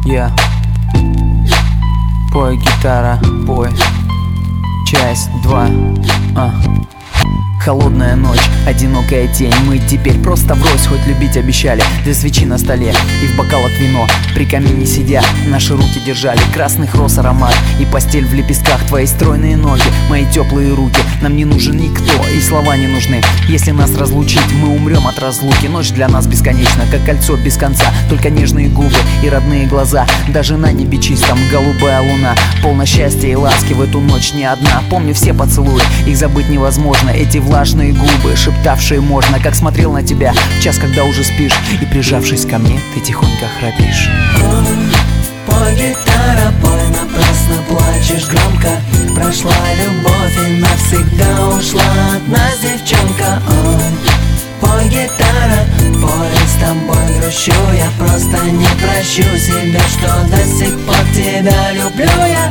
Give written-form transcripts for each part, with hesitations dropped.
Я пой, гитара, пой. Часть 2. Холодная ночь, одинокая тень. Мы теперь просто врозь, хоть любить обещали. Две свечи на столе и в бокалах вино. При камине сидя, наши руки держали красных роз аромат. И постель в лепестках, твои стройные ноги, мои теплые руки. Нам не нужен никто, и слова не нужны. Если нас разлучить, мы умрем от разлуки. Ночь для нас бесконечна, как кольцо без конца. Только нежные губы и родные глаза. Даже на небе чистом голубая луна. Полно счастья и ласки в эту ночь не одна. Помню все поцелуи, их забыть невозможно. Эти влажные губы, шептавшие можно. Как смотрел на тебя в час, когда уже спишь, и прижавшись ко мне, ты тихонько храпишь. Пой, гитара, пой, напрасно плачешь громко. Прошла любовь и навсегда ушла от нас девчонка. Пой, гитара, пой, с тобой грущу. Я просто не прощу себя, что до сих пор тебя люблю я.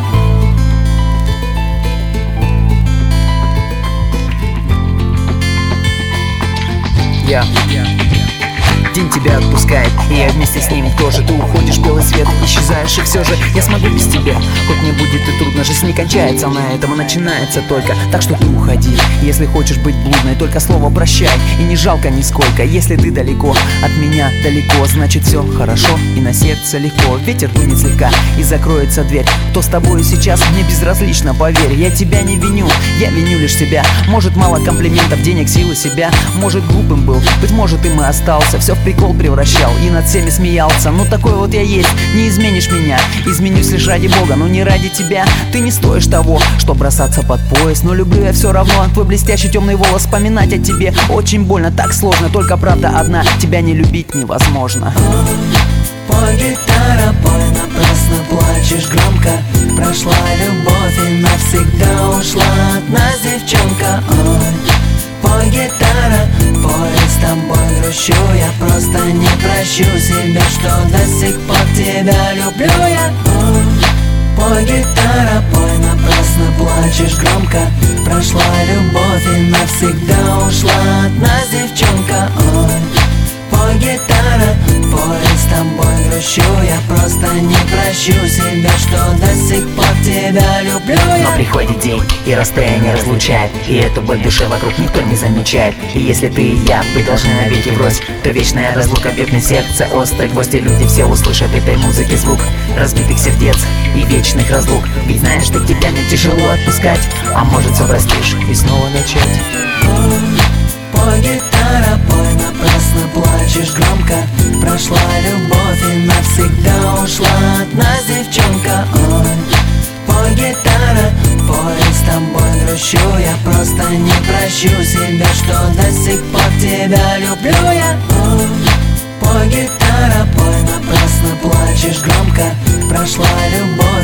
День тебя отпускает, и я вместе с ним тоже. Ты уходишь, белый свет, исчезаешь, и все же я смогу без тебя. Хоть мне будет и трудно, жизнь не кончается на этом, и начинается только. Так что ты уходи, если хочешь быть блудной, только слово прощай, и не жалко нисколько. Если ты далеко, от меня далеко, значит все хорошо, и на сердце легко. Ветер дунет слегка, и закроется дверь. Кто с тобой сейчас, мне безразлично, поверь. Я тебя не виню, я виню лишь себя. Может, мало комплиментов, денег, силы себя. Может, глупым был, быть может, им и остался. Все в прикол превращал и над всеми смеялся. Ну такой вот я есть, не изменишь меня. Изменюсь лишь ради Бога, но не ради тебя. Ты не стоишь того, что бросаться под пояс. Но люблю я все равно, твой блестящий темный волос. Вспоминать о тебе очень больно, так сложно. Только правда одна, тебя не любить невозможно. Пой, гитара, пой, напрасно плачешь громко. Прошла любовь и навсегда ушла от нас девчонка. Пой, гитара, пой, с тобой грущу. Я просто не прощу себя, что до сих пор тебя люблю я. Пой, гитара, пой, напрасно плачешь громко. Прошла любовь и навсегда ушла от нас девчонка. Пой, гитара, пой, с тобой грущу. Я просто не прощу себя, что до сих пор тебя люблю я. Но приходит день, и расстояние разлучает, и эту боль в душе вокруг никто не замечает. И если ты и я, вы должны навеки врозь, то вечная разлука бьет сердце острый гвоздь. И люди все услышат этой музыки звук разбитых сердец и вечных разлук. Ведь знаешь, что тебя мне тяжело отпускать, а может все простишь и снова начать. Пой, гитара, пой, напрасно плачешь громко. Прошла любовь и навсегда ушла от нас девчонка. Пой, гитара, пой, с тобой грущу. Я просто не прощу себя, что до сих пор тебя люблю я. Пой, гитара, пой, напрасно плачешь громко. Прошла любовь